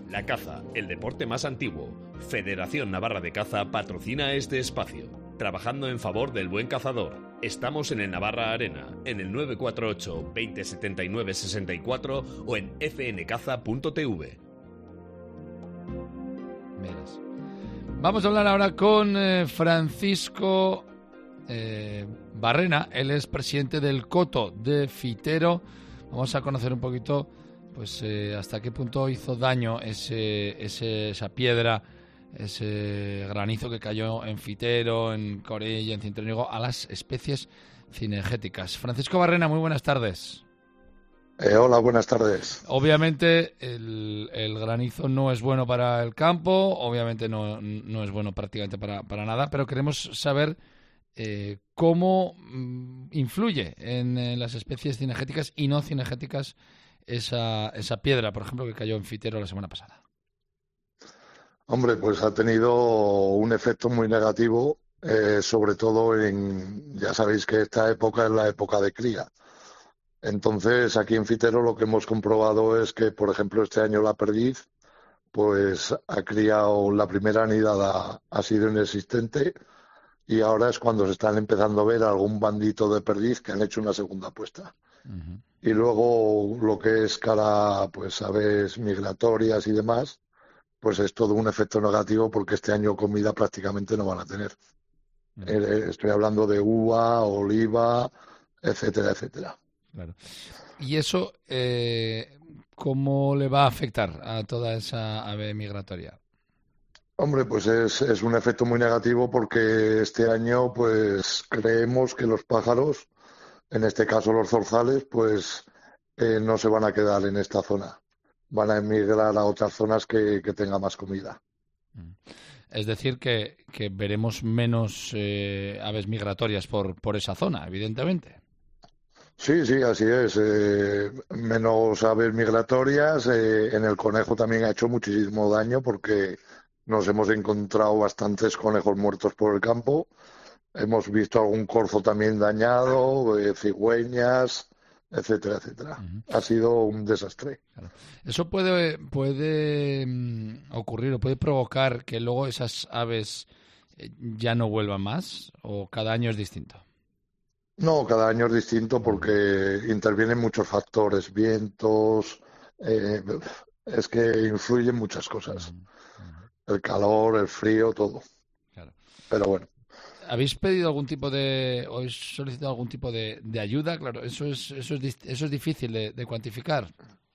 La caza, el deporte más antiguo. Federación Navarra de Caza patrocina este espacio. Trabajando en favor del buen cazador. Estamos en el Navarra Arena, en el 948 20 79 64 o en fncaza.tv. Vamos a hablar ahora con Francisco Barrena. Él es presidente del Coto de Fitero. Vamos a conocer un poquito pues hasta qué punto hizo daño esa piedra, ese granizo que cayó en Fitero, en Corella, en Cintroniego, a las especies cinegéticas. Francisco Barrena, muy buenas tardes. Hola, buenas tardes. Obviamente el granizo no es bueno para el campo, obviamente no es bueno prácticamente para nada, pero queremos saber cómo influye en las especies cinegéticas y no cinegéticas esa piedra, por ejemplo, que cayó en Fitero la semana pasada. Hombre, pues ha tenido un efecto muy negativo, sobre todo ya sabéis que esta época es la época de cría. Entonces, aquí en Fitero lo que hemos comprobado es que, por ejemplo, este año la perdiz, pues ha criado, la primera nidada ha sido inexistente y ahora es cuando se están empezando a ver algún bandito de perdiz que han hecho una segunda puesta. Uh-huh. Y luego lo que es cara, pues aves migratorias y demás, pues es todo un efecto negativo porque este año comida prácticamente no van a tener. Uh-huh. Estoy hablando de uva, oliva, etcétera, etcétera. Claro. ¿Y eso cómo le va a afectar a toda esa ave migratoria? Hombre, pues es un efecto muy negativo porque este año pues creemos que los pájaros, en este caso los zorzales, pues no se van a quedar en esta zona. Van a emigrar a otras zonas que tengan más comida. Es decir, que veremos menos aves migratorias por esa zona, evidentemente. Sí, así es. Menos aves migratorias. En el conejo también ha hecho muchísimo daño porque nos hemos encontrado bastantes conejos muertos por el campo. Hemos visto algún corzo también dañado, cigüeñas, etcétera, etcétera. Uh-huh. Ha sido un desastre. Claro. Eso puede ocurrir o puede provocar que luego esas aves ya no vuelvan más, o cada año es distinto. No, cada año es distinto porque intervienen muchos factores, vientos, es que influyen muchas cosas. Uh-huh. El calor, el frío, todo. Claro. Pero bueno. ¿Habéis pedido algún tipo o habéis solicitado algún tipo de ayuda? Claro, eso es difícil de cuantificar.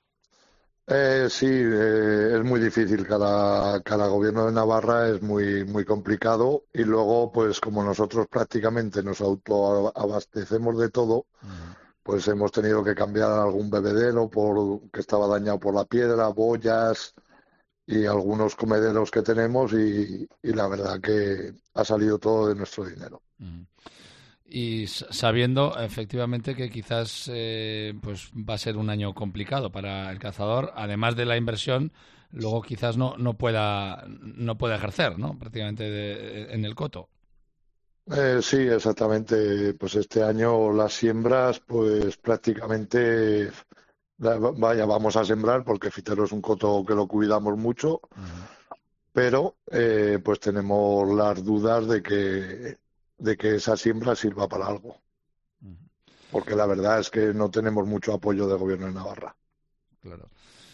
Sí, es muy difícil. Cada gobierno de Navarra es muy, muy complicado y luego, pues como nosotros prácticamente nos autoabastecemos de todo, uh-huh. Pues hemos tenido que cambiar algún bebedero que estaba dañado por la piedra, boyas y algunos comederos que tenemos y la verdad que ha salido todo de nuestro dinero. Uh-huh. Y sabiendo efectivamente que quizás pues va a ser un año complicado para el cazador, además de la inversión, luego quizás no pueda ejercer, ¿no? Prácticamente en el coto. Sí, exactamente. Pues este año las siembras, pues prácticamente, vamos a sembrar porque Fitero es un coto que lo cuidamos mucho, uh-huh. Pero pues tenemos las dudas de que esa siembra sirva para algo. Porque la verdad es que no tenemos mucho apoyo del gobierno de Navarra. Claro.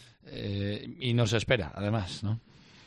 Y no se espera, además, ¿no?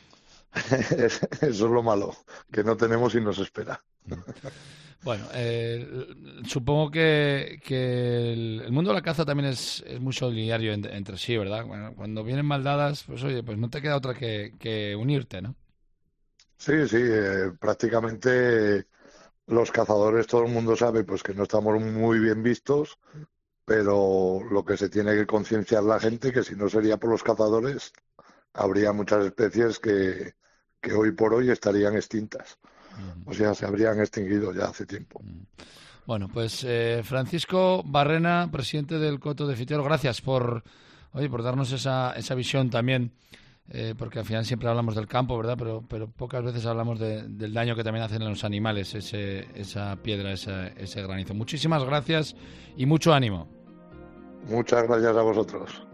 Eso es lo malo, que no tenemos y no se espera. Bueno, supongo que el mundo de la caza también es muy solidario entre sí, ¿verdad? Bueno, cuando vienen maldadas, pues oye, pues no te queda otra que unirte, ¿no? Sí, prácticamente los cazadores, todo el mundo sabe pues que no estamos muy bien vistos, pero lo que se tiene que concienciar la gente, que si no sería por los cazadores, habría muchas especies que hoy por hoy estarían extintas. Uh-huh. O sea, se habrían extinguido ya hace tiempo. Uh-huh. Bueno, pues Francisco Barrena, presidente del Coto de Fitero, gracias por darnos esa visión también. Porque al final siempre hablamos del campo, ¿verdad? Pero pocas veces hablamos del daño que también hacen a los animales esa piedra, ese granizo. Muchísimas gracias y mucho ánimo. Muchas gracias a vosotros.